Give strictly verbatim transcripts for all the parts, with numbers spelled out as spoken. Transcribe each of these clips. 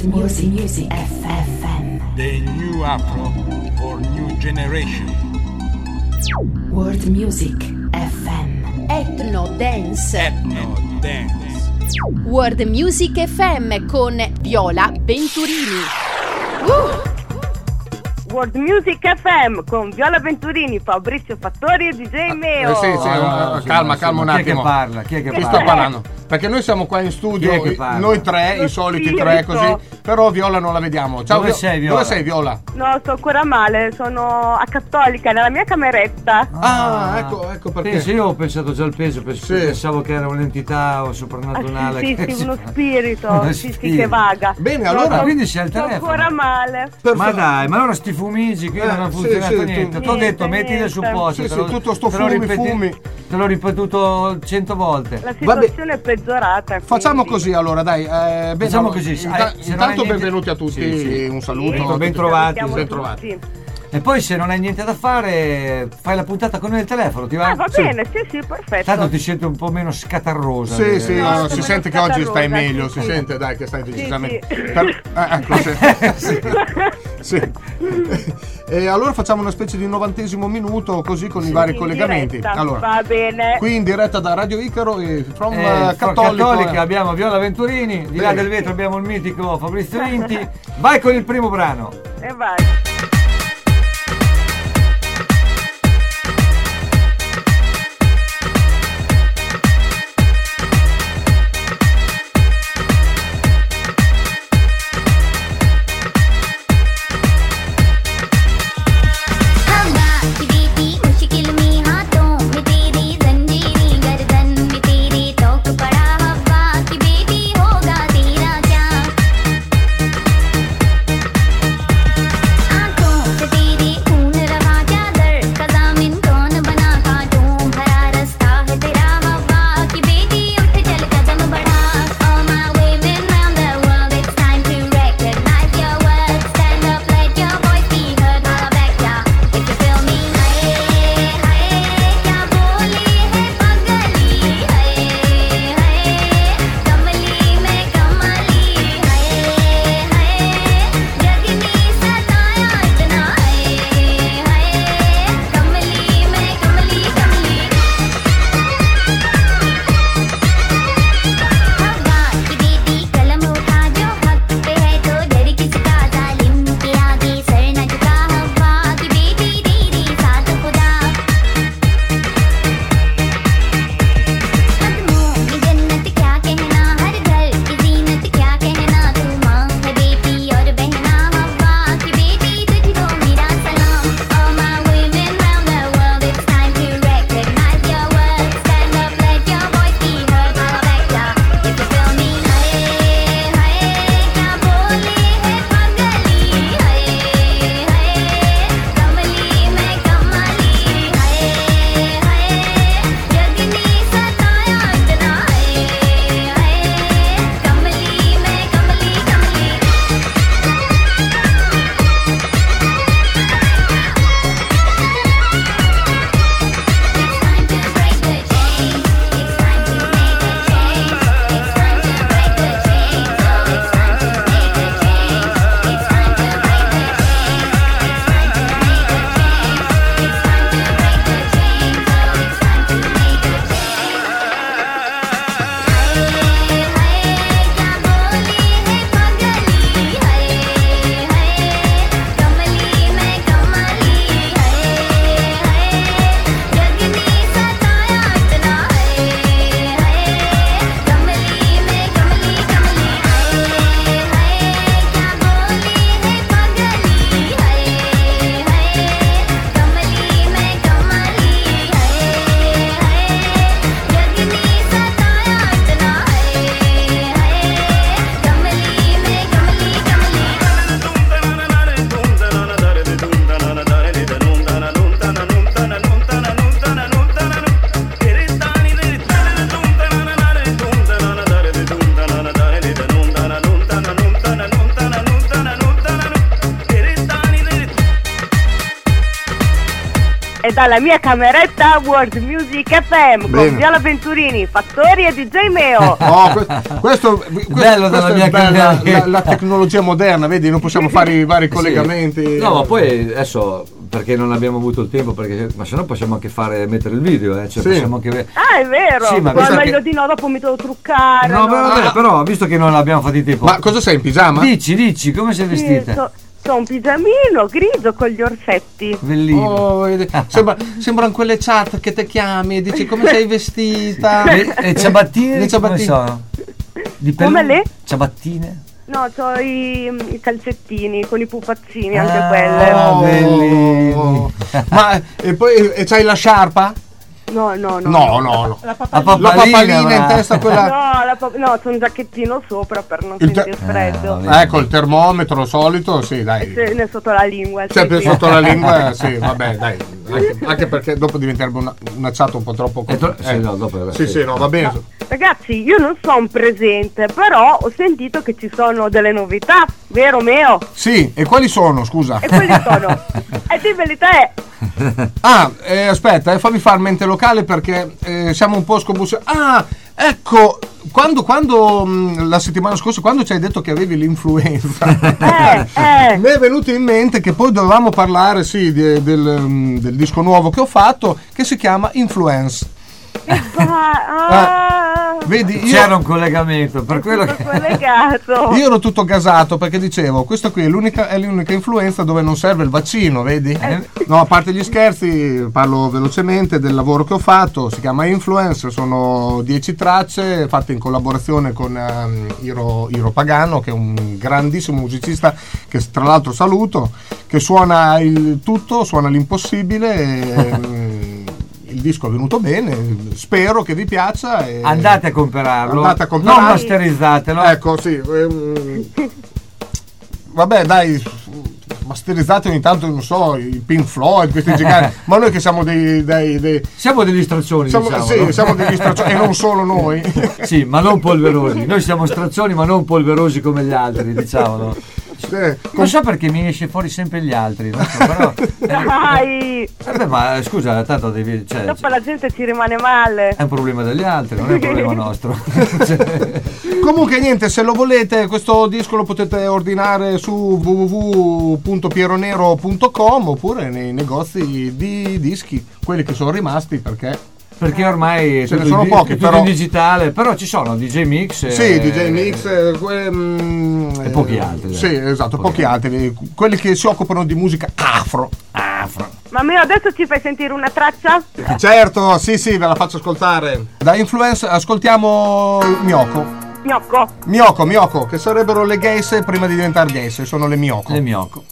Music, Music F M. The new Afro for new generation. World Music F M. Ethno Dance. Ethno Dance. World Music F M con Viola Venturini. Uh! World Music F M con Viola Venturini, Fabrizio Fattori e D J Meo. Eh sì, sì, Ah, no, calma, sì, calma un chi è attimo. che parla? Chi è che Chi parla? sta parlando? Perché noi siamo qua in Chi è studio, che parla? noi tre, Lo i soliti spirito. tre così, però Viola non la vediamo. Ciao, Dove Vi- sei, Viola? Dove sei, Viola? No, sto ancora male, sono a Cattolica, nella mia cameretta. Ah, ecco, ecco perché. Penso, io ho pensato già al peso, pens- Sì. pensavo che era un'entità o soprannaturale. Ah, sì, che sì, si- uno spirito, Uno sì, sì, spirito. che vaga. Bene, No, allora- sto- Quindi sei al sto telefono. ancora male. Per Ma fa- dai, ma allora sti fumigi qui Eh, non hanno sì, funzionato sì, niente. tu- Ti ho Niente, detto, mettile niente. sul posto. Sì, te sì, l'ho- tutto sto te l'ho fumi, ripeti- fumi. Te l'ho ripetuto cento volte. La Vabbè. situazione è peggiorata. Facciamo quindi. così allora, dai. Eh, bene, Facciamo allora, così, inta- sai, se non hai intanto niente- benvenuti a tutti, Sì, sì. un saluto. Ecco, a ben tutti. trovati, Salutiamo ben tutti. trovati. E poi se non hai niente da fare, fai la puntata con il telefono, ti va? Ah, va Sì. bene, sì, sì, perfetto. Tanto ti senti un po' meno scatarrosa. Sì, eh. sì, No, no, sono si meno sente che oggi stai scatarrosa, meglio, sì, si sì. sente dai che stai decisamente. sì. Per- eh, ecco, sì. Sì. E allora facciamo una specie di novantesimo minuto così con i vari In collegamenti. diretta, Allora, va bene. qui in diretta da Radio Icaro e from Eh, eh, fra Cattolico. Cattolica eh. abbiamo Viola Venturini, di là Bene. del vetro abbiamo il mitico Fabrizio Vinti. Vai con il primo brano. E vai. की बेटी मुश्किल में हाथों में तेरी जंजीरी गर्दन में तेरे तोक पड़ा हवा की बेटी होगा तेरा क्या dalla mia cameretta World Music F M Bene. con Viola Venturini, Fattori e D J Meo. Oh, que- questo, questo, Bello dalla questo mia è bella, camera. la, la tecnologia moderna, vedi, non possiamo fare i vari Sì. collegamenti. No, ma poi adesso perché non abbiamo avuto il tempo, perché ma se no possiamo anche fare mettere il video, eh, cioè Sì. possiamo anche Ah, è vero. Sì, ma ma visto meglio che- di no, dopo mi devo truccare. No, però, vabbè, però visto che non abbiamo fatto il tempo. Ma cosa sei in pigiama? Dici, dici, come sei Sì, vestita? so- so un pigiamino grigio con gli orsetti. Bellino. Oh, vedi, sembra- sembrano quelle chat che ti chiami e dici come sei vestita. Le, le ciabattine, Le ciabattine. come sono? Di Come pelù- le? Ciabattine? No, c'ho i, i calzettini con i pupazzini, Ah, anche quelle. oh. bellini. Oh. Ma e poi e c'hai la sciarpa? No, no, no. No, no, no. La La papalina. La papalina in brava. testa, quella. No, la pap- no, c'ho un giacchettino sopra per non Il te- sentire freddo. Eh, vabbè. Ecco il termometro solito, sì, dai. Se- ne sotto la lingua. sì, Sempre sì. sotto la lingua, sì, vabbè, dai. Anche, anche perché dopo diventerebbe una, una chat un po' troppo. È tro- sì, eh. no, dopo- sì, sì, no, va bene. Ragazzi, io non sono presente, però ho sentito che ci sono delle novità, vero Meo? Sì, e quali sono, scusa? E quali sono? E dimmeli te. Ah, eh, aspetta, eh, fammi fare mente locale perché eh, siamo un po' scombussolati. Ah, ecco, quando, quando mh, la settimana scorsa, quando ci hai detto che avevi l'influenza, Eh, eh. mi è venuto in mente che poi dovevamo parlare, sì, di- del, mm, del disco nuovo che ho fatto, che si chiama Influence. Ah, Vedi, io, C'era un collegamento, per quello tutto che collegato. io ero tutto gasato perché dicevo, questa qui è l'unica, è l'unica influenza dove non serve il vaccino, vedi? No, a parte gli scherzi, parlo velocemente del lavoro che ho fatto, si chiama Influence, sono dieci tracce fatte in collaborazione con ehm, Iro, Iro Pagano, che è un grandissimo musicista che tra l'altro saluto, che suona il tutto, suona l'impossibile e, ehm, il disco è venuto bene, spero che vi piaccia e andate a comprarlo. Andate a comprarlo. Non masterizzatelo. ecco, sì. ehm, vabbè, dai, masterizzate ogni tanto, non so, i Pink Floyd, questi giganti, ma noi che siamo dei... dei, dei Siamo degli straccioni, siamo, diciamo, sì, no? siamo degli straccioni, e non solo noi. Sì, ma non polverosi. Noi siamo straccioni, ma non polverosi come gli altri, diciamolo. Sì, Non so perché mi esce fuori sempre gli altri, non so, però. Dai, Eh, beh, ma scusa, tanto devi. Cioè, dopo la gente ci rimane male. è un problema degli altri, non è un problema nostro. Cioè, Comunque niente, se lo volete questo disco lo potete ordinare su w w w punto pieronero punto com oppure nei negozi di dischi, quelli che sono rimasti perché... perché ormai è Ce ne tutto sono in- pochi, tutto però. in digitale, però ci sono D J Mix. Sì, e- D J Mix eh, que- mm, E pochi altri, Sì, dai. esatto, Pochi pochi altri. Quelli che si occupano di musica afro. Afro. Ma Meo, adesso ci fai sentire una traccia? Certo, sì, sì, ve la faccio ascoltare. Da Influence ascoltiamo Miyoko. Gnocco. Miyoko, Miyoko, che sarebbero le geishe prima di diventare geishe, sono le Miyoko. Le Miyoko.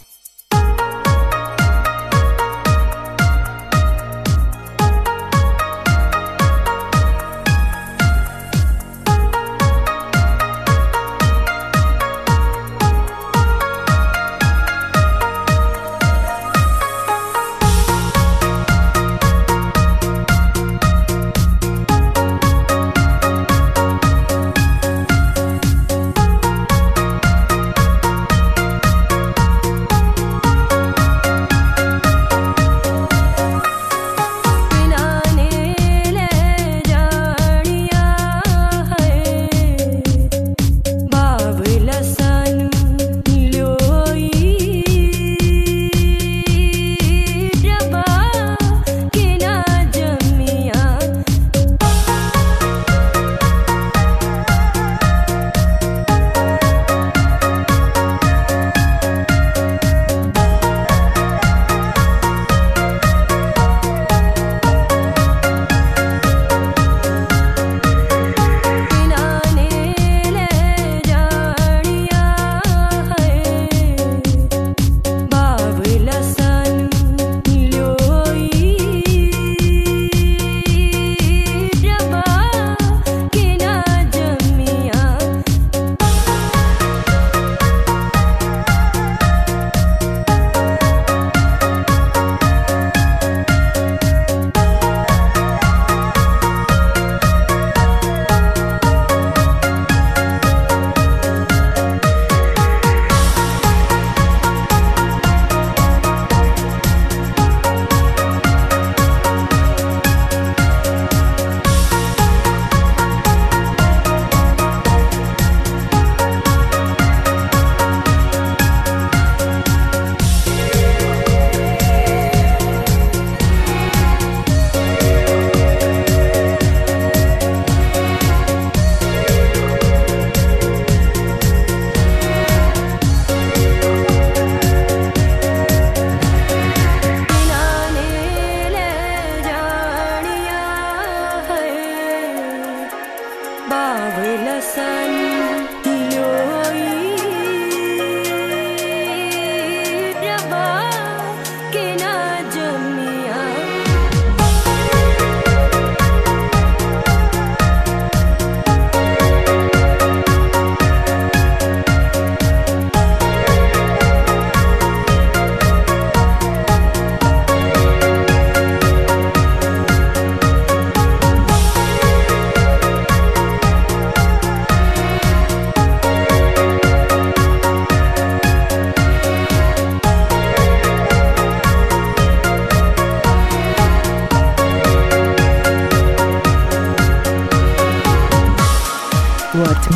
Thank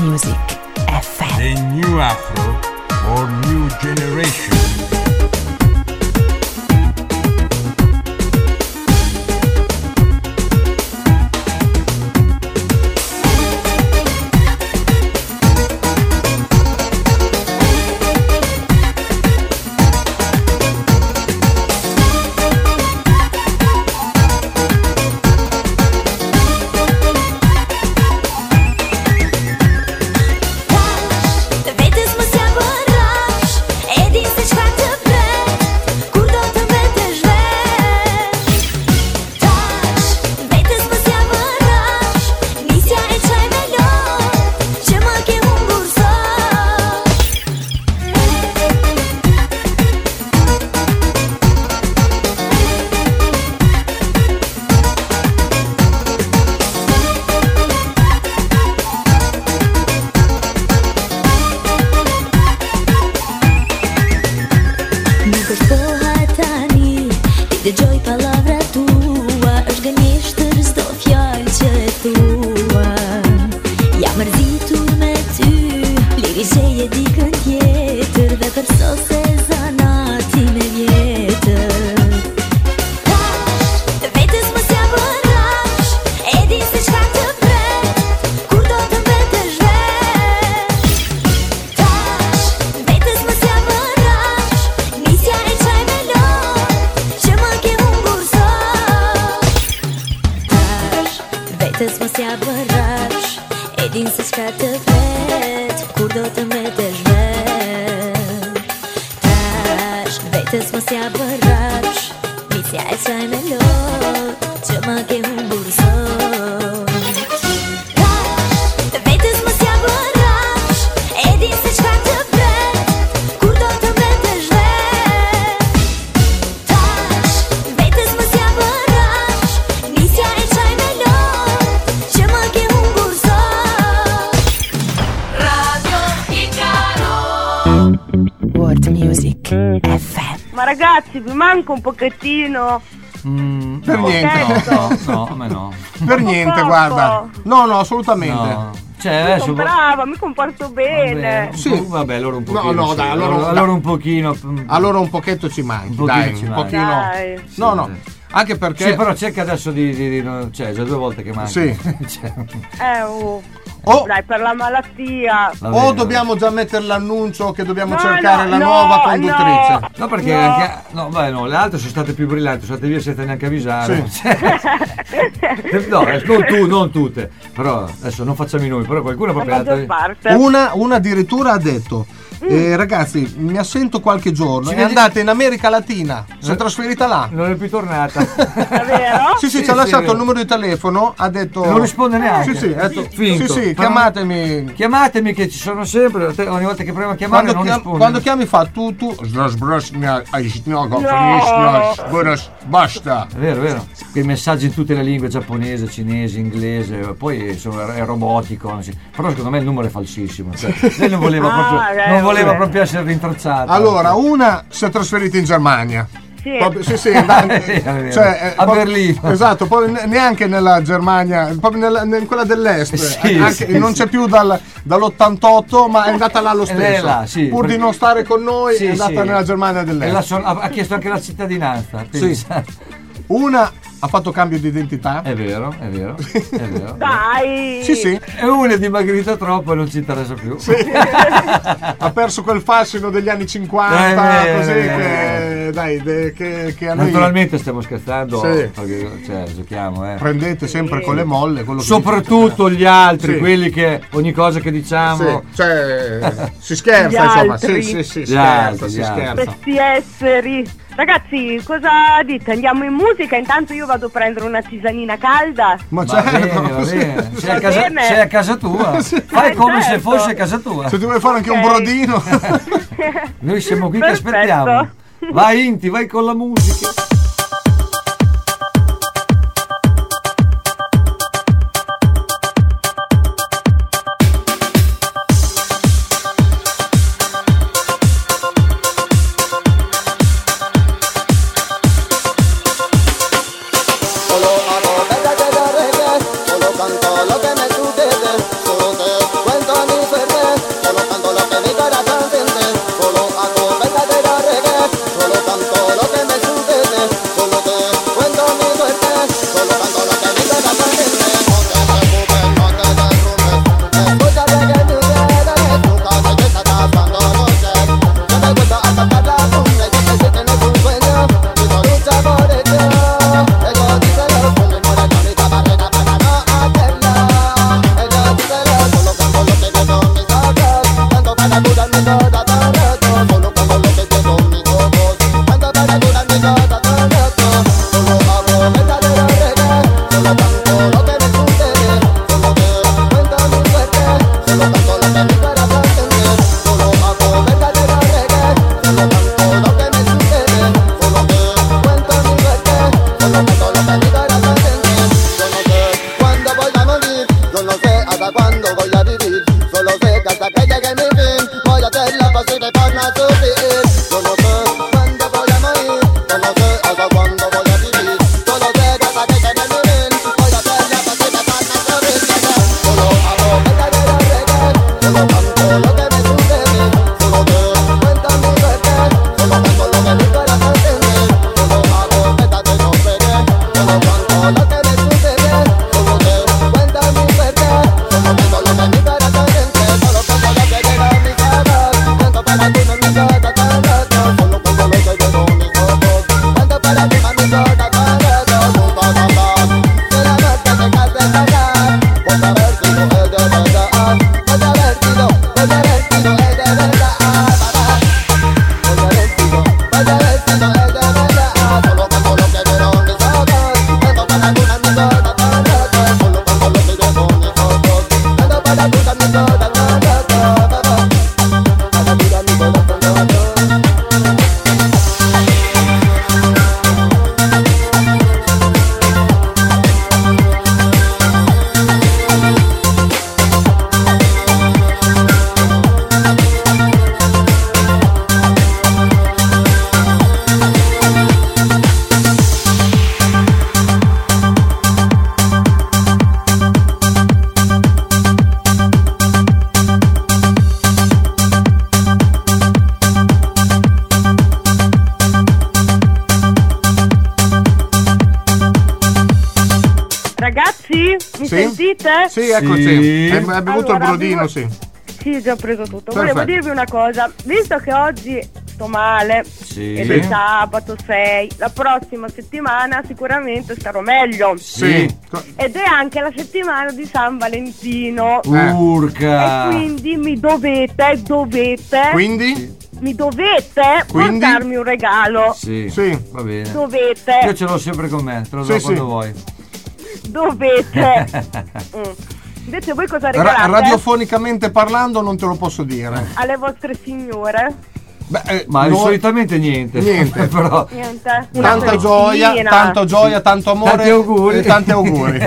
Music F M. The new Afro for new generation. Ma ragazzi, vi manca un pochettino? Mm, per no, niente. No, no, a me no. Per niente, poco. guarda. No, no, assolutamente. No. Cioè, Mi adesso brava, mi comporto bene. Vabbè, Sì. un po', vabbè, allora un No, pochino. no, sì. dai, allora- allora, allora un pochino. Allora un pochetto ci manchi, Un pochino dai, ci un manca. pochino. Dai. No, no, anche perché Sì, però cerca adesso di, di, di non- cioè, già due volte che manca. Sì. Cioè, Eh, oh. o, Dai, per la malattia. va o bene. dobbiamo già mettere l'annuncio che dobbiamo No, cercare no, la no, nuova conduttrice. no. No, perché No. anche. No, beh, no, le altre sono state più brillanti, sono state via senza neanche avvisare. Sì. Cioè, no, eh, non tu, non tutte. Però adesso non facciamo i nomi, però qualcuno La proprio è maggior andata- parte. Una, una addirittura ha detto eh, ragazzi, mi assento qualche giorno, Ci è vedi- andata in America Latina, si è trasferita là. non è più tornata. È vero? Sì, sì, Sì, ci ha sì, lasciato vero. il numero di telefono, ha detto Non risponde neanche. Sì, sì, ha detto, Finto. sì, sì, Però- chiamatemi. Chiamatemi che ci sono sempre, te- ogni volta che proviamo a chiamare Quando, non chiam- risponde. quando chiami fa tu tu basta. È vero, è vero. Quei messaggi in tutte le lingue, giapponese, cinese, inglese, poi insomma, è robotico. non si- Però secondo me il numero è falsissimo. Cioè, lei non voleva, Ah, proprio, eh, non voleva vabbè. proprio essere rintracciata. Allora, una si è trasferita in Germania. Sì. Proprio- sì, sì, da- È vero, è vero. cioè, eh, A proprio- Berlino. Esatto, poi ne- neanche nella Germania, proprio nella, in quella dell'est. Sì, eh, anche- sì, non sì. c'è più dal- dall'ottantotto, ma è andata là lo Ed è stesso. là, sì, Pur perché- di non stare con noi, Sì, è andata sì. nella Germania E dell'est. la son- ha, ha chiesto anche la cittadinanza. Sì. pensa. Una ha fatto cambio di identità. È vero, è vero, è vero. Dai. Sì, sì. E una è dimagrita troppo e non ci interessa più. Ha perso quel fascino degli anni cinquanta, Eh, così eh, che, dai, de- che, che a noi Naturalmente stiamo scherzando, Sì. perché cioè, giochiamo, eh. prendete sempre con le molle. Quello che Soprattutto gli altri, Sì. quelli che ogni cosa che diciamo. dite. Sì, cioè, si scherza, Gli insomma. altri. Sì, sì, sì, Gli scherza, altri, si gli altri. scherza. Questi esseri. Ragazzi, cosa dite? Andiamo in musica? Intanto io vado a prendere una tisanina calda. Ma Va certo, bene, va bene. Sei, a Va casa, bene. sei a casa tua. Fai Eh, come se certo. fosse a casa tua. se ti vuoi fare anche un Ok. brodino. Noi siamo qui Perfetto. che aspettiamo. Vai Inti, vai con la musica. Solo hago bella que de reggae, solo canto lo que me sucede, solo te cuento mi Ragazzi, mi Sì? sentite? Sì, eccoci. Sì. Hai, hai bevuto Allora, il brodino, avevo- sì. Sì, ho già preso tutto. Perfetto. Volevo dirvi una cosa, visto che oggi sto male Sì. ed Sì. è sabato sei, la prossima settimana sicuramente starò meglio. Sì. Co- Ed è anche la settimana di San Valentino. Eh. Urca. E quindi mi dovete, dovete, Quindi? mi dovete Quindi? portarmi un regalo. Sì. Sì. Va bene. Dovete, Io ce l'ho sempre con me, te lo do Sì, quando sì. vuoi. dovete. Mm. Invece voi cosa Ra- regalate? radiofonicamente parlando non te lo posso dire. Alle vostre signore? Beh, eh, Ma noi- solitamente niente. Niente. Però Niente. Una Tanta gioia, colettina. tanto gioia, tanto amore. Tanti auguri. E tanti auguri.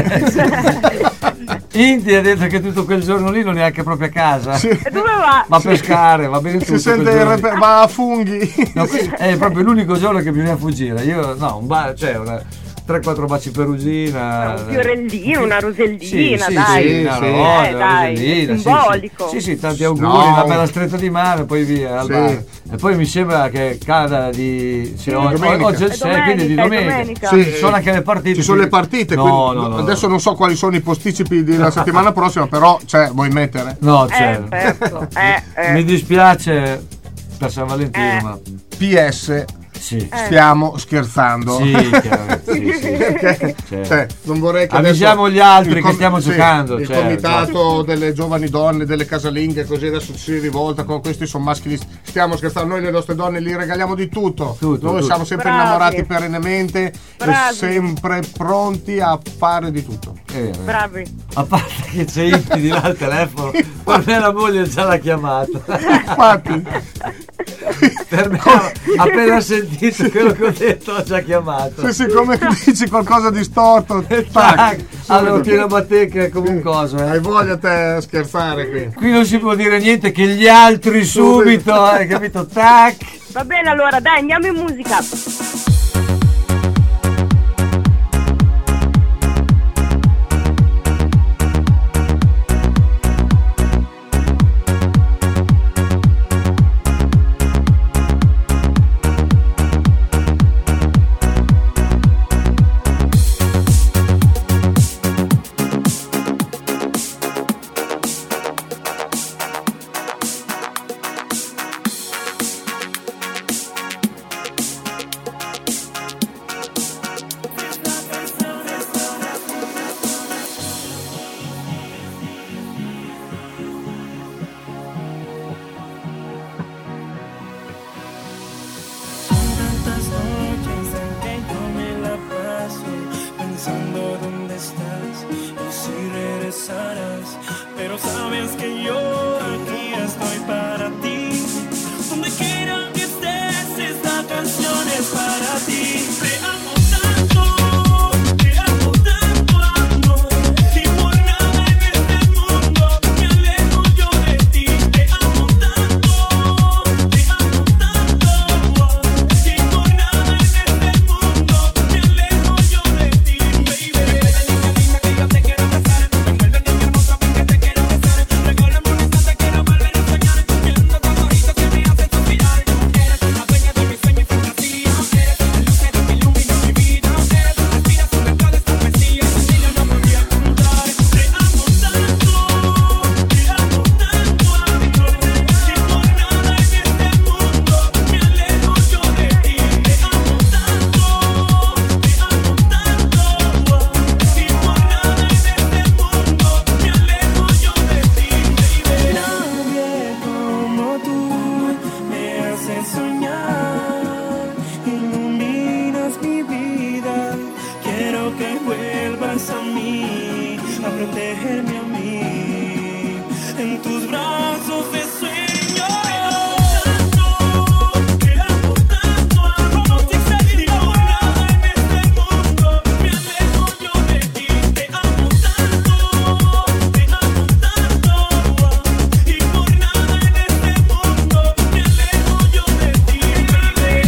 Indy ha detto che tutto quel giorno lì non è neanche proprio a casa. Sì. E dove va? Va a pescare, va bene tutto. Si sente quel il giorno lì. reper- va a funghi. No, questo è proprio l'unico giorno che bisogna fuggire. Io no, un ba- cioè una tre quattro baci perugina. Un fiorellino, una rosellina, Sì, sì, dai. sì, una sì. rosa, Eh, una dai, rosellina, è sì, simbolico. Sì, sì, sì, tanti auguri, No. una bella stretta di mano e poi via al Sì. bar. E poi mi sembra che cada di sì, o- domenica. oggi è il È sei, quindi di domenica, è domenica. domenica. Ci sono anche le partite. Ci sono le partite, No, quindi no, no, adesso no. non so quali sono i posticipi della settimana prossima, però cioè, vuoi mettere? No, Eh, cioè, certo. Eh, eh. mi dispiace per San Valentino, Eh. ma P S, sì. stiamo scherzando. Sì, chiaramente, sì, sì. Perché, Certo. cioè, non vorrei che Avvisiamo adesso gli altri il che com- stiamo sì, giocando, il certo. comitato delle giovani donne, delle casalinghe, così adesso si rivolta con questi sono maschili. Stiamo scherzando, noi le nostre donne li regaliamo di tutto. Tutto, noi tutto. siamo sempre Bravi. innamorati perennemente Bravi. e sempre pronti a fare di tutto. È vero, è vero. Bravi. A parte che c'è Inti di là al telefono, per me la moglie già l'ha chiamato. Infatti, Per me, appena sentito quello che ho detto, ha già chiamato. se siccome dici qualcosa di storto, tac, Tac, allora subito. tira battecca come un coso. eh. Hai voglia te a scherzare qui. Qui non si può dire niente che gli altri subito, hai capito? Tac. Va bene, allora, dai, andiamo in musica. Tantas noches en que yo me la paso pensando dónde estás y si regresarás, pero sabes que yo aquí estoy para ti. Donde quiera que estés, esta canción es para ti. Te amo tanto, te amo tanto, amor, y por nada en este mundo me alejo yo de ti. Te amo tanto, te amo tanto, y por nada en este mundo me alejo yo de ti, baby. Dime que yo te quiero besar, envuélvete en mi hermosa porque te quiero besar. Regálame un instante, quiero volver a soñar, viendo tus ojitos que me hacen suspirar. Eres la dueña de mi sueño y fantasía, eres la luz que ilumina mi vida, eres la respiración de toda esta poesía, sin ella no podía contar. Te amo tanto, te amo tanto, amor, y por nada en este mundo me alejo yo de ti. Te amo tanto, te amo tanto, y por nada en este mundo me alejo yo de ti, baby. Nadie como tú me hace soñar, iluminas mi vida. Quiero que vuelvas a mí, a protegerme a mí, en tus brazos de sueño. Te amo tanto, amor, y por nada en este mundo me alejo yo de ti. Te amo tanto, te amo tanto, y por nada en este mundo me alejo yo de ti, baby.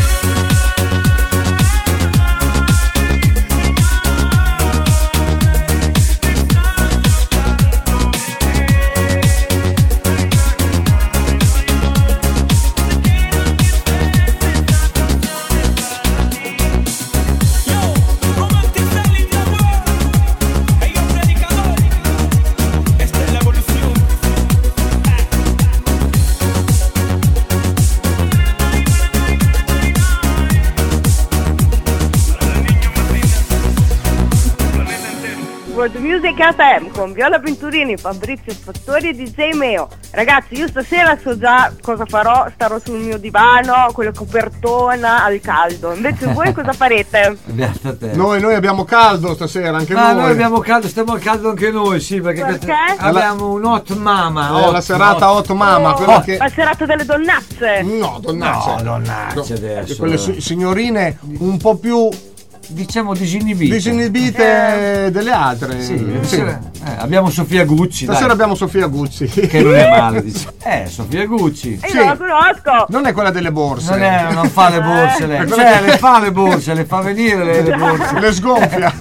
World Music F M con Viola Venturini, Fabrizio Fattori e D J Meo. Ragazzi, io stasera so già cosa farò, starò sul mio divano con la copertona al caldo. Invece voi cosa farete? Noi, noi abbiamo caldo stasera, anche Ma noi. noi abbiamo caldo, stiamo al caldo anche noi, sì, perché, Perché? questa- abbiamo un hot mama. Eh, hot- la serata hot mama, Oh, quella che... La serata delle donnazze. No, donnacce. No, donnacce adesso. Quelle si- signorine un po' più diciamo disinibite. disinibite delle altre. Sì, Sì. stasera- eh, abbiamo Sofia Gucci. Stasera dai, abbiamo Sofia Gucci. che non è male, dice. Eh, Sofia Gucci. Io Sì. non la conosco. Non è quella delle borse. Non, è, non fa le borse lei. Cioè, le fa le borse, le fa venire le, le borse. Le sgonfia.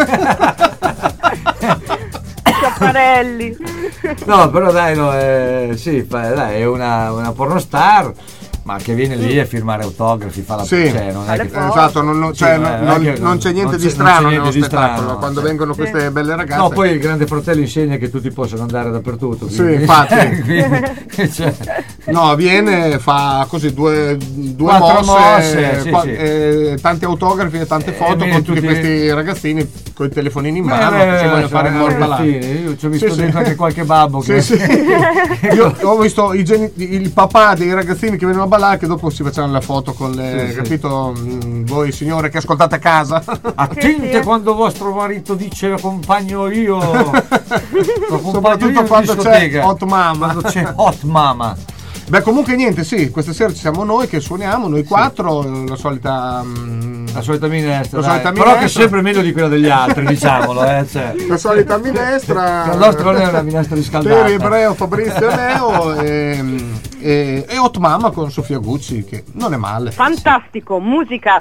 Schiaparelli. No, però dai, no, eh, sì, fa- dai, è una, una pornostar, ma che viene lì a firmare autografi, fa la Sì, cioè, non è che, esatto, non, non- Sì, cioè, no, non- non è che- non c'è niente non di c'è- strano non c'è nello niente di spettacolo strano, quando sì. vengono queste belle ragazze. No, poi il Grande Fratello insegna che tutti possono andare dappertutto. Sì, quindi- infatti. quindi, cioè, No, viene, fa così due, due Quattro mosse, mosse, sì, qua- sì. eh, tanti autografi e tante Eh, foto viene con tutti tutti- questi ragazzini con i telefonini in Beh, mano beh, che si beh, vogliono fare il sono morto là. ragazzini, io ci ho visto Sì, sì. dentro anche qualche babbo Sì, che sì. Io ho visto i geni- il papà dei ragazzini che venivano a ballare che dopo si facevano la foto con le, Sì, sì. capito, mm, voi signore che ascoltate a casa. attente Sì, sì. quando vostro marito dice accompagno io. L'accompagno Soprattutto io in quando c'è discoteca. Hot Mama. Quando c'è Hot Mama. Beh, comunque niente, sì, questa sera ci siamo noi che suoniamo, noi quattro, la solita mm, La solita minestra, La dai. solita però che è minestra. sempre meglio di quella degli altri, diciamolo, eh, cioè. la solita minestra. La nostra non è una minestra riscaldata. Teri, Ebreo, Fabrizio e Leo e, e, e Hot Mama con Sofia Gucci, che non è male. Fantastico, musica.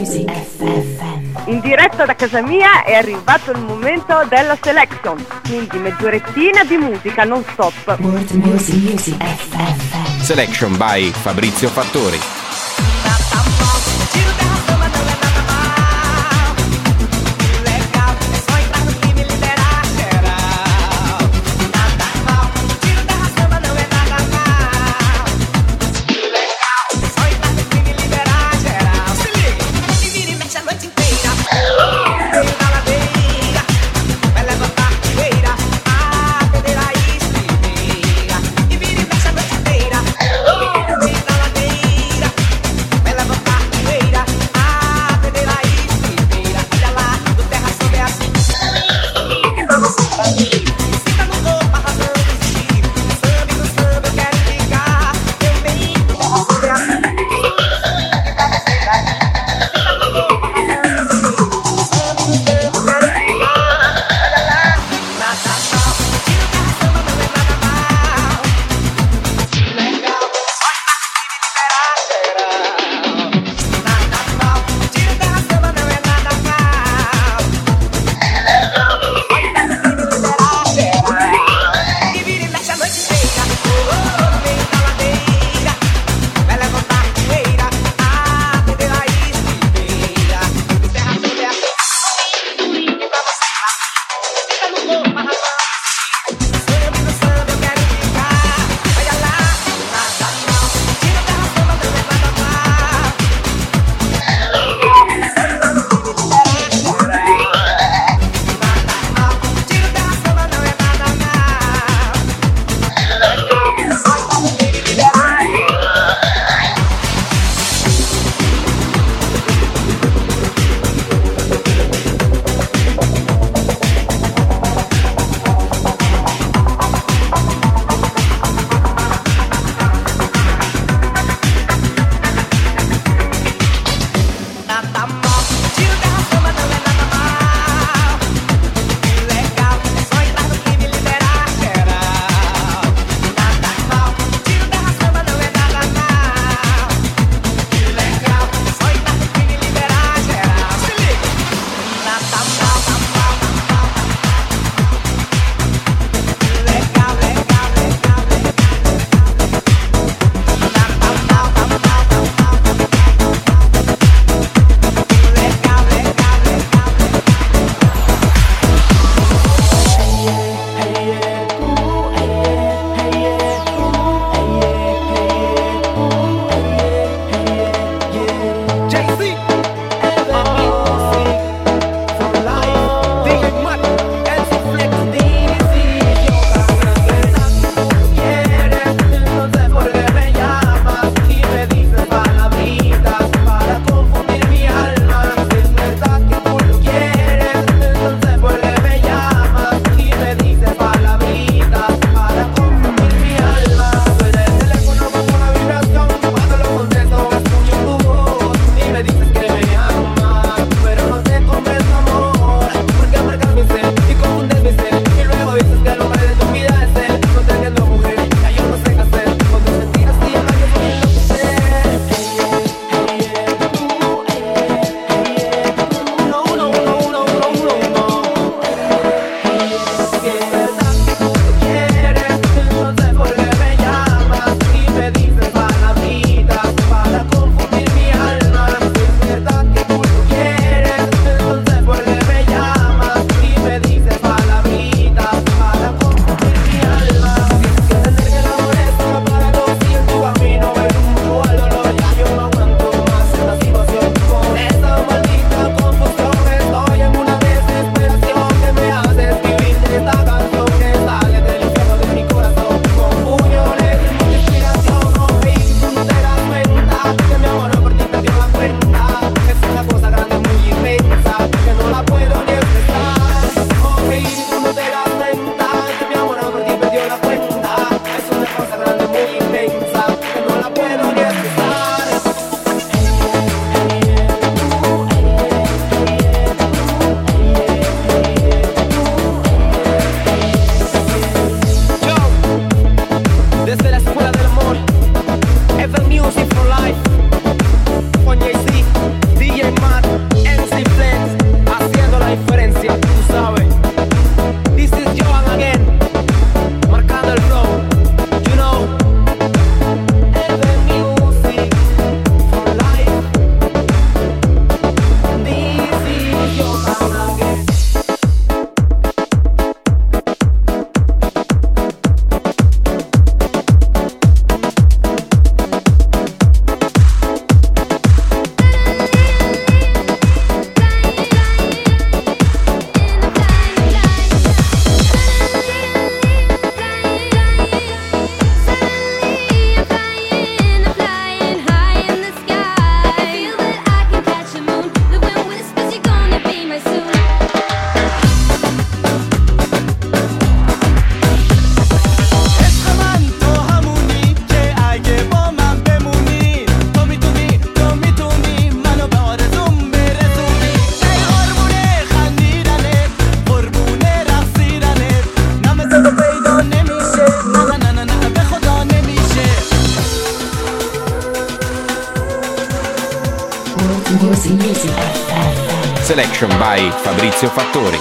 Music F M. In diretta da casa mia è arrivato il momento della selection, quindi mezzorettina di musica non stop. World Music Music F M. Selection by Fabrizio Fattori. Inteira, me dá ladeira, Music, Music F M. Selection by Fabrizio Fattori.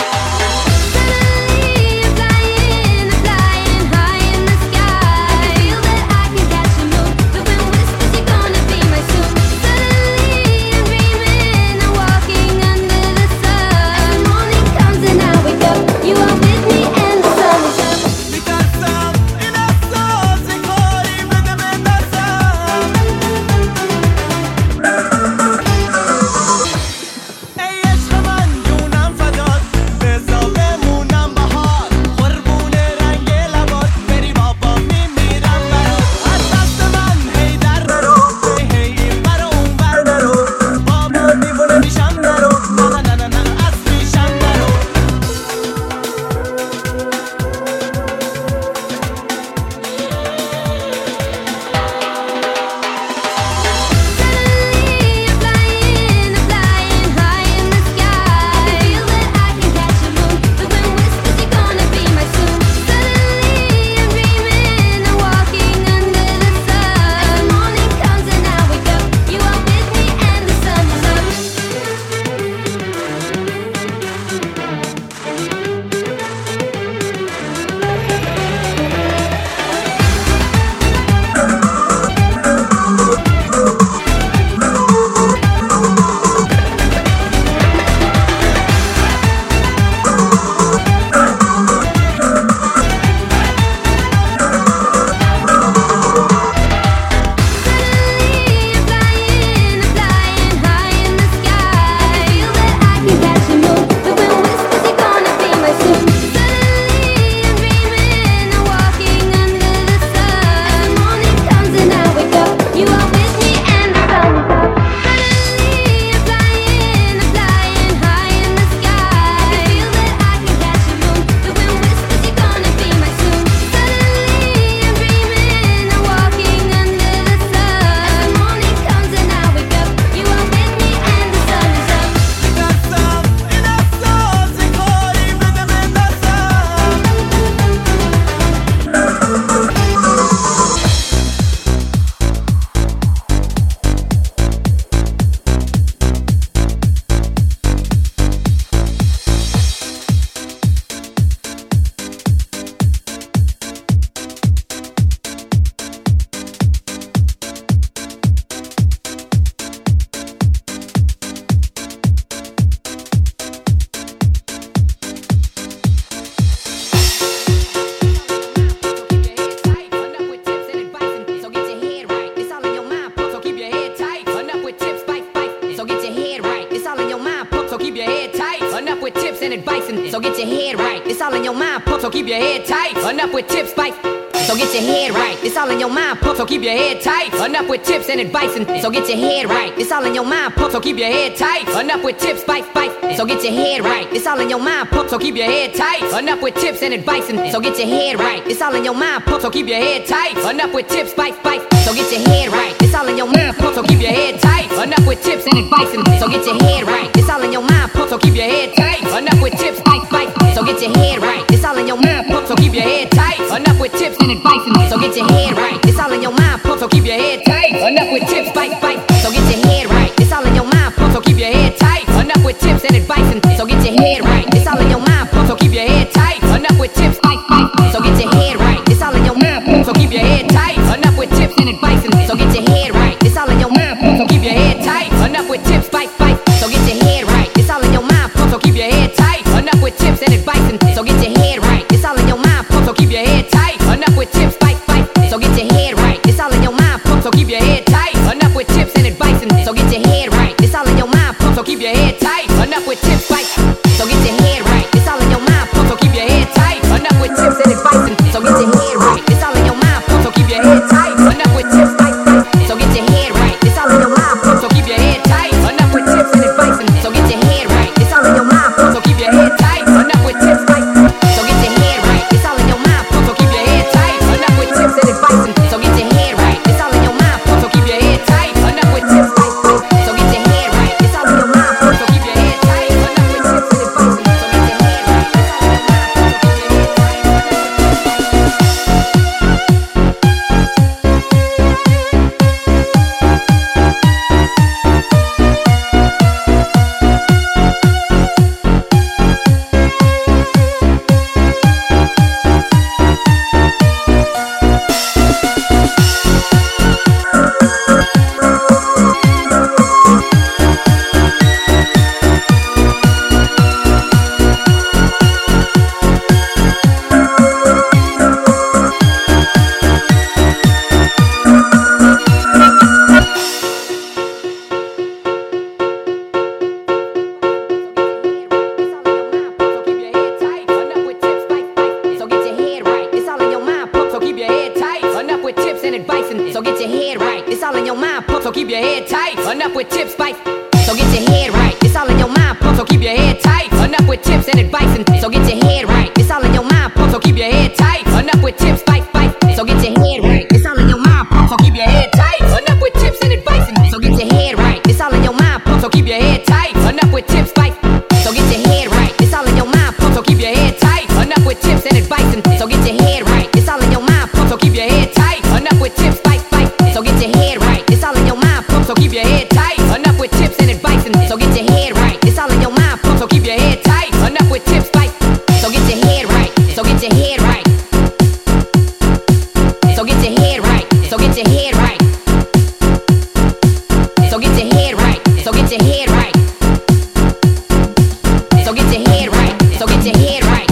So get your head right. It's all in your mind, punk. So keep your head tight. Enough with tips and advice. And so get your head right. It's all in your mind, punk. So keep your head tight. Enough with tips, spice, spice. So get your head right. It's all in your mind, punk. So keep your head tight. Enough with tips and advice. And so get your head right. It's all in your mind, punk. So keep your head tight. Enough with tips, spice, spice. So get your head right. It's all in your mind, punk. So keep your head tight. Enough with tips and advice. And so get your head right. It's all in your mind, punk. So keep your head tight. Enough with tips, spice, spice. So get your head right. It's all in your mind, punk. So keep your head tight. Enough with tips and advice. And so get your head right. It's all in your mind, punk. So keep your head tight. Enough with tips, spice, spice. So get your head right. It's all in your mind, punk. So keep your head tight. Enough with tips and advice. And so get your head right. It's all in your mind, punk. So keep your head tight. Enough with tips, spice, spice. So get your head right. It's all in your mind, punk. So keep your head tight. Enough with tips and advice. And so get your head right. It's all in your mind, punk. So keep your head tight. Enough with tips, spice, spice. So get your head right. It's all in your mind, punk. So keep your head tight. Enough with tips and advice. And so get your head right. It's all in your mind, punk. So keep your head tight. Enough with tips, spice, spice. So get your head right. It's all in your mind, punk. So keep your head tight. Enough with tips and advice. And so get your head right. It's all in your mind, punk. So keep your head tight. Enough with tips, spice. So get your head right. It's all in your mind, punk. So keep your head tight. Enough with tips and advice. And so get your head right. It's all in your mind, punk. So keep your head tight. Enough with tips, spice, spice. So get your head right. It's all in your mind, punk. So keep your head tight. Enough with tips and advice. And so get your head right. It's all in your mind, punk. So keep your head tight. Enough with tips, spice. So get your head right. It's all in your mind, punk. So keep your head tight. Enough with tips and advice. And so get your head right. It's all in your mind, punk. So keep your head tight. head right. It's all in your mind, pump, so keep your head tight. Enough with tips, spice. So get your head right. It's all in your mind, pump, so keep your head tight. Enough with tips and advice, and so get your head right. It's all in your mind, pump, so keep your head tight. Enough with tips, spice, spice. So get your head right. It's all in your mind, pump, so keep your head tight. Enough with tips and advice, and so get your head right. It's all in your mind, pump, so keep your head tight. Enough with tips, spice. So get your head right. It's all in your mind, pump, so keep your head tight. Enough with tips and advice, and so get your head right. It's all in your mind, pump, so keep your head tight. Enough with tips, spice, spice. So get your head right. It's all in your mind, pump, so keep your head tight. Enough with tips and advice, and so get your head right. It's all in your mind, pump, so keep your head tight. Enough with tips, spice. So get your head right. So get your head right. So get your head right. So get your head right. So get your head right. So get your head right. So get your head right. So get your head right.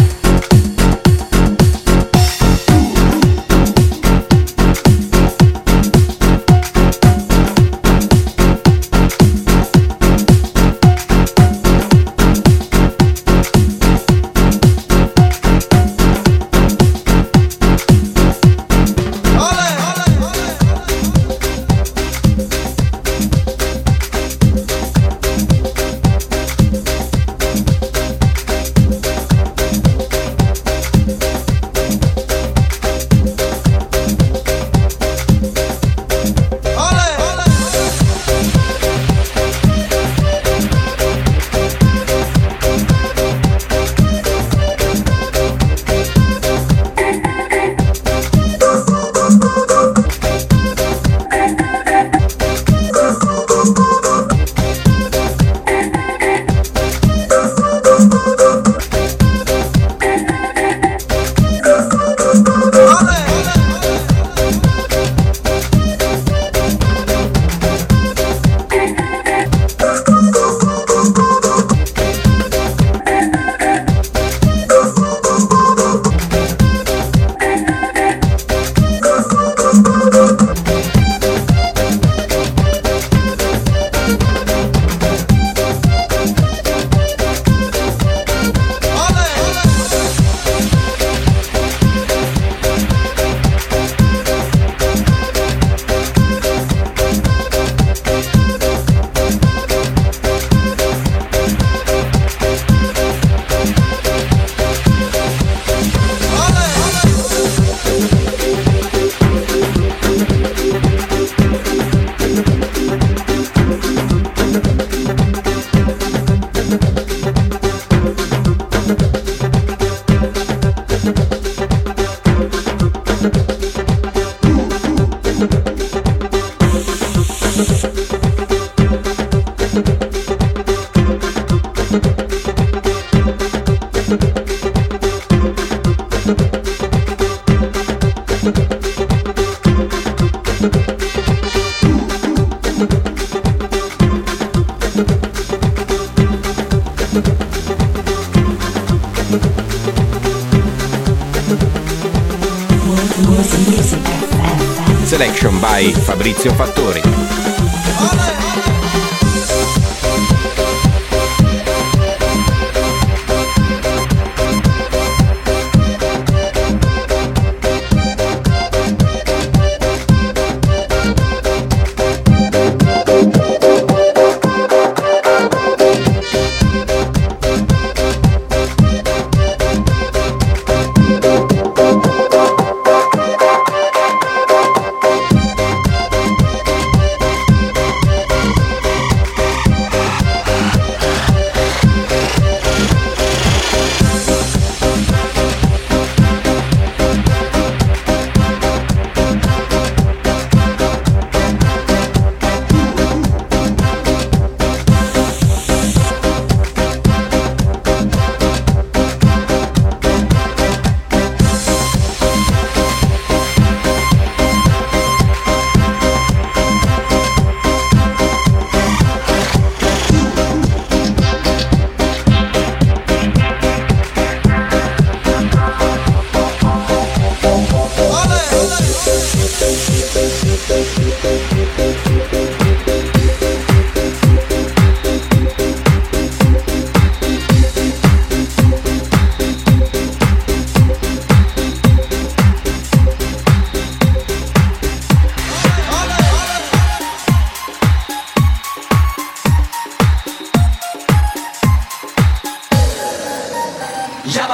Selection by Fabrizio Fattori. We'll be right back.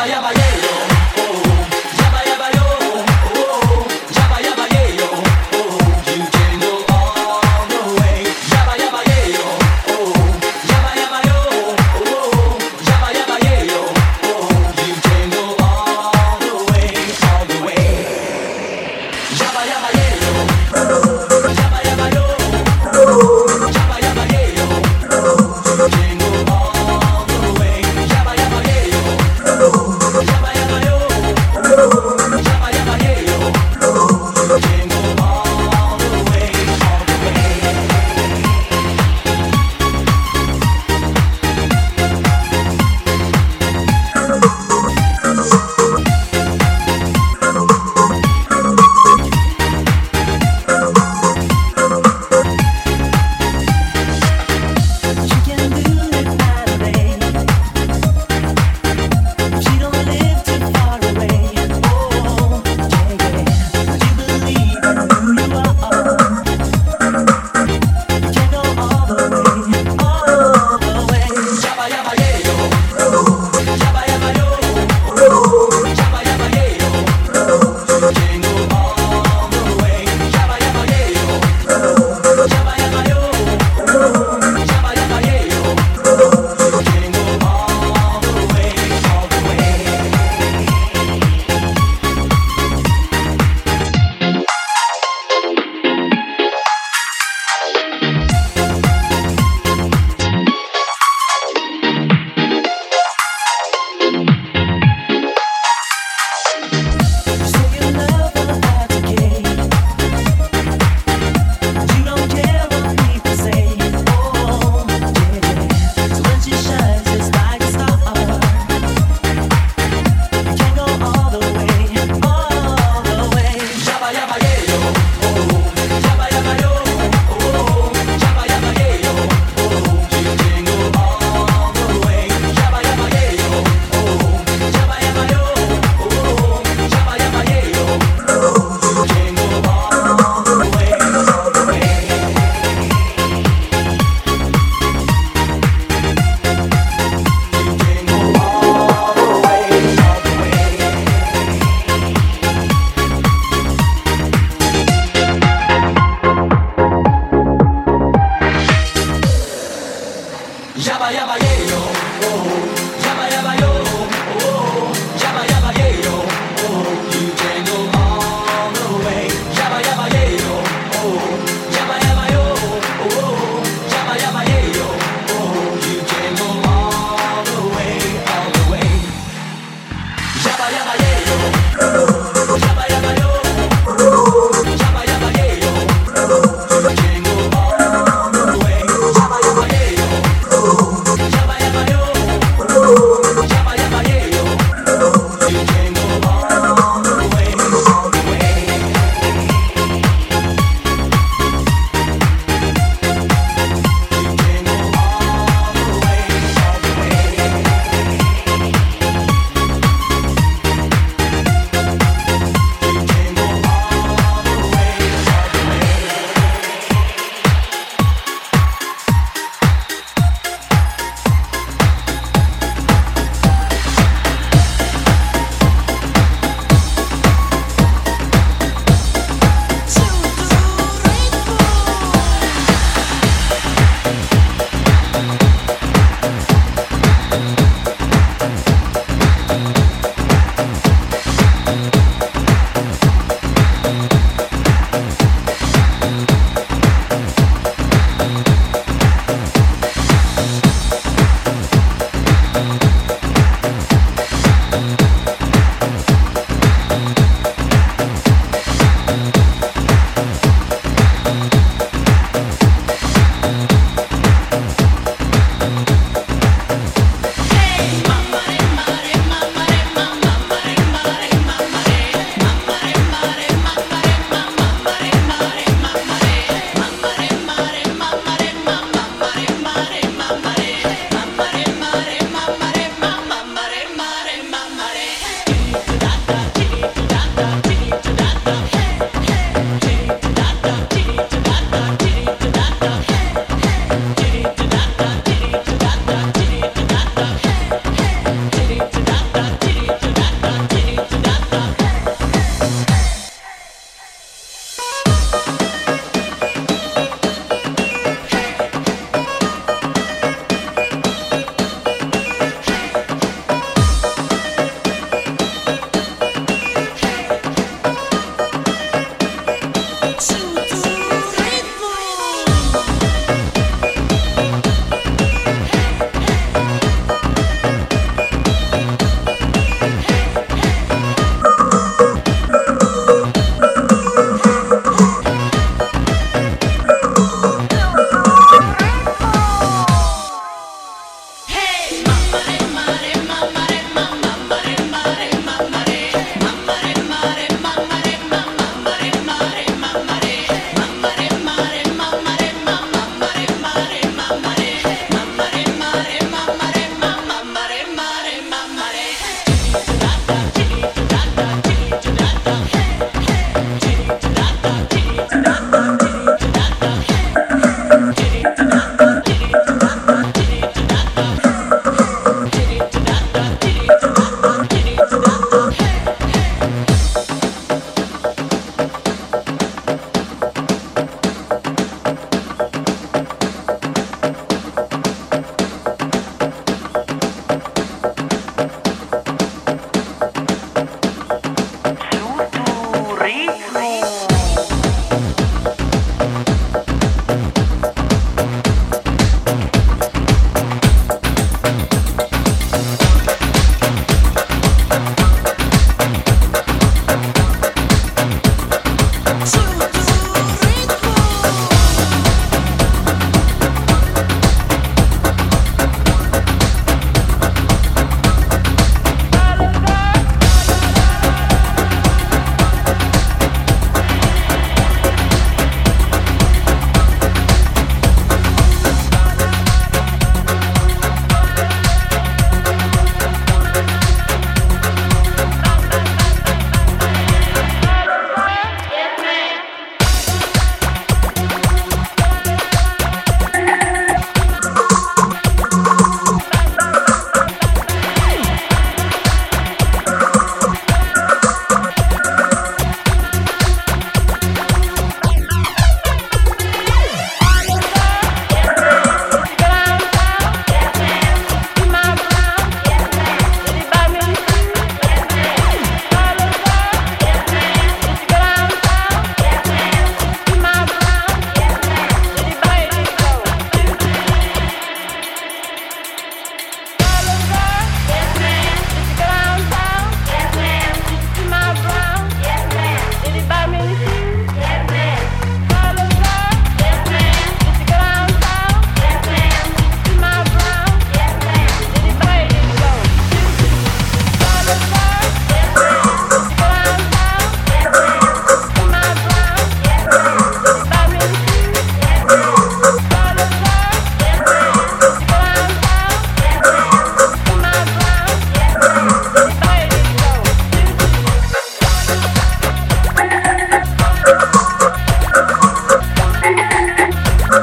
Jabba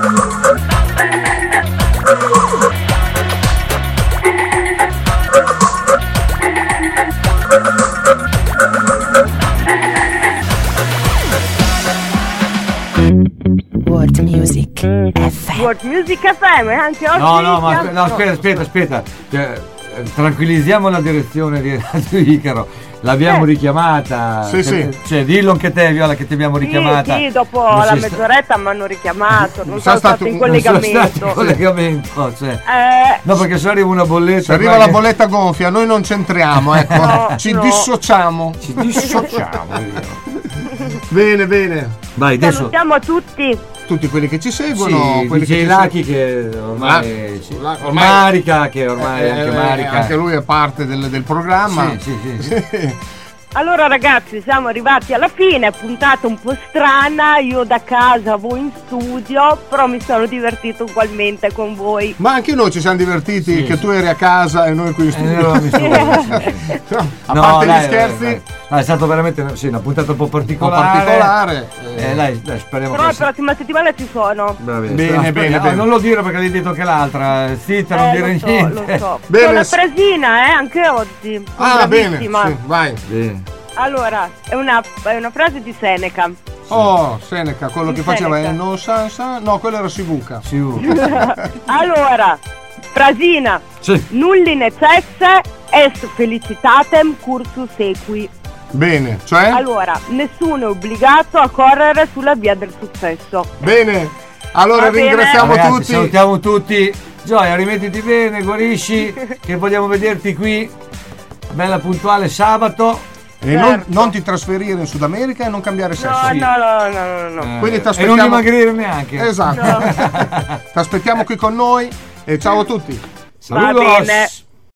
World Music F M. World Music F M, anche oggi. No, no, ma siamo- no, aspetta, aspetta, aspetta. Cioè, eh, tranquillizziamo la direzione di Radio Icaro. L'abbiamo Eh. richiamata. Sì, sì. Cioè, dillo anche te, Viola, che ti abbiamo richiamata. Sì, sì, dopo Non la sei sta- mezz'oretta mi hanno richiamato, non Sono sono stato- stato in non non sono collegamento. stati in collegamento, cioè. Eh, No, perché se arriva una bolletta. Se arriva guarda la che- bolletta gonfia, noi non c'entriamo, ecco. No, Ci no. dissociamo. Ci dissociamo. io. Bene, bene. Vai, adesso. salutiamo a tutti. Tutti quelli che ci seguono, Sì, quelli D J che ci Lucky che ormai, Ah, ci- la- o Marica che ormai Eh, anche eh, Marica. anche lui è parte del, del programma. Sì, sì, sì, sì. Allora ragazzi, siamo arrivati alla fine, puntata un po' strana, io da casa, voi in studio, però mi sono divertito ugualmente con voi. Ma anche noi ci siamo divertiti Sì, che sì. tu eri a casa e noi qui in Eh, studio. no, mi sto- No, a No, parte dai, gli scherzi, dai, dai. No, è stato veramente sì, una puntata un po' un po' particolare. particolare. Eh, dai, dai, speriamo Però che la prossima settimana ci sono. Bravi. Bene, Speriamo- bene, speriamo- bene. Non lo dire perché l'hai detto che l'altra. Zitta, non Eh, dire lo so, niente. lo so. Bene, C'ho una s- frasina, eh, anche oggi. Sono Ah, bene, bravissima. sì, vai. Sì. Allora, è una, è una frase di Seneca. Oh, Seneca, quello Di che faceva Seneca. eh, non sa, sa, no, quello era Sivuca. Sì, uh. Allora, frasina. Sì. Nulli necesse est felicitatem cursus equi. Bene, cioè? Allora, nessuno è obbligato a correre sulla via del successo. Bene. Allora Va bene. ringraziamo Ragazzi, tutti. salutiamo tutti. Gioia, rimettiti bene, guarisci, che vogliamo vederti qui. Bella puntuale sabato. E non, non ti trasferire in Sud America e non cambiare sesso. No, Sì. no, no, no, no, no. Eh, Quindi ti e non aspettiamo- dimagrire neanche. Esatto. Ti aspettiamo qui con noi e ciao a tutti. Va Saludos. bene.